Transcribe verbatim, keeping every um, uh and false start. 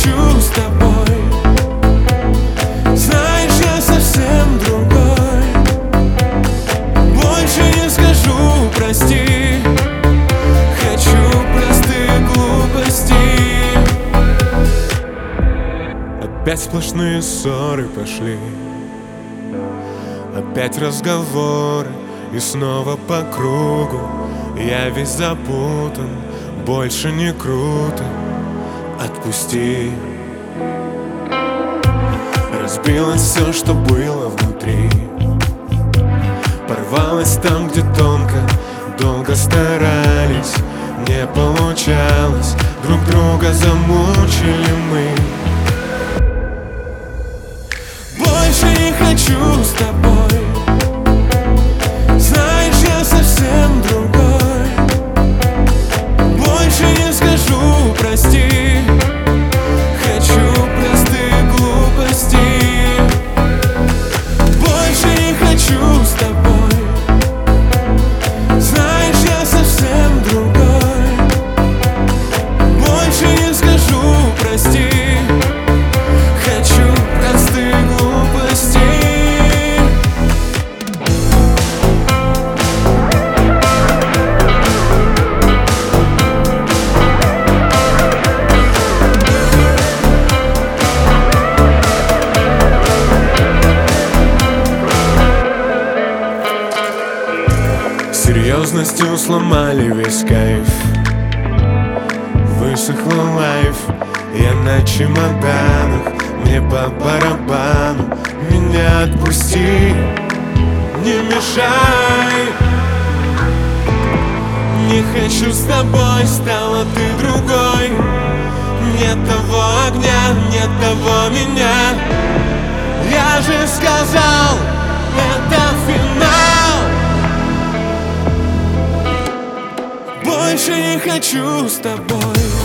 хочу с тобой. Знаешь, я совсем другой. Больше не скажу прости. Хочу простых глупостей. Опять сплошные ссоры пошли, опять разговоры, и снова по кругу. Я весь запутан, больше не круто. Отпусти. Разбилось все, что было внутри, порвалось там, где тонко. Долго старались, не получалось. Друг друга замучили мы. Больше не хочу с тобой. Знаешь, я совсем другой. Больше не скажу прости. Хочу простых глупостей. Больше не хочу с тобой. Знаешь, я совсем другой. Больше не скажу прости. Хочу простых глупостей. Серьезностью сломали весь кайф. Высохла лайф. Я на чемоданах, мне по барабану. Меня отпусти, не мешай. Не хочу с тобой, стала ты другой. Нет того огня, нет того меня. Я же сказал, это финал. Больше не хочу с тобой.